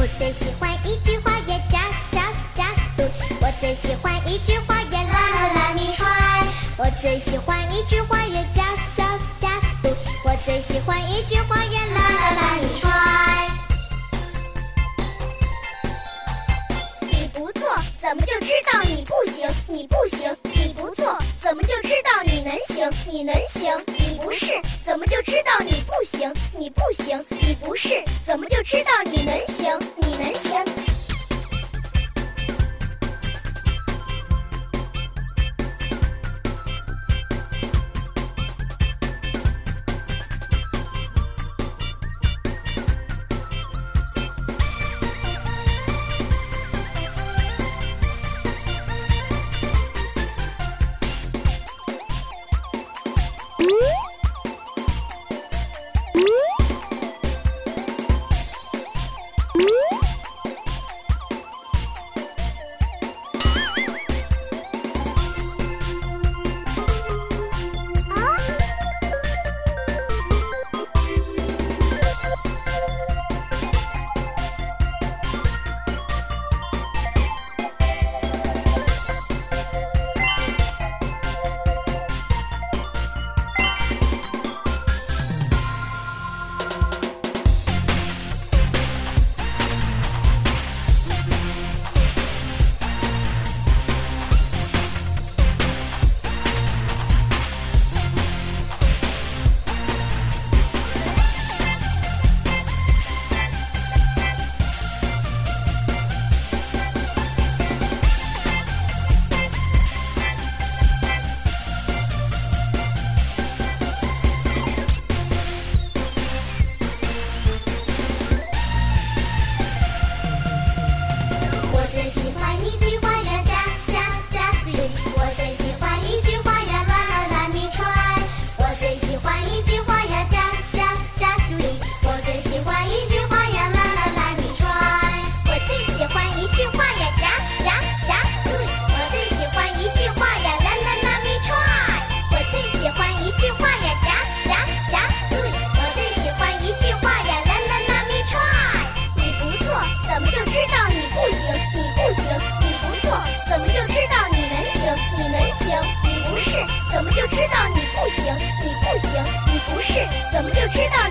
最喜欢一句话也加速，我最喜欢一句话也啦啦啦咪踹，我最喜欢一句话也加速，我最喜欢一句话也啦啦啦咪踹。你不错，怎么就知道你不行？你不行，你不错，怎么就知道你能行？你能行，你不是，怎么就知道你不行？你不行，你不是，怎么就知道你能行？你能行。怎么就知道你不行？你不行，你不是，怎么就知道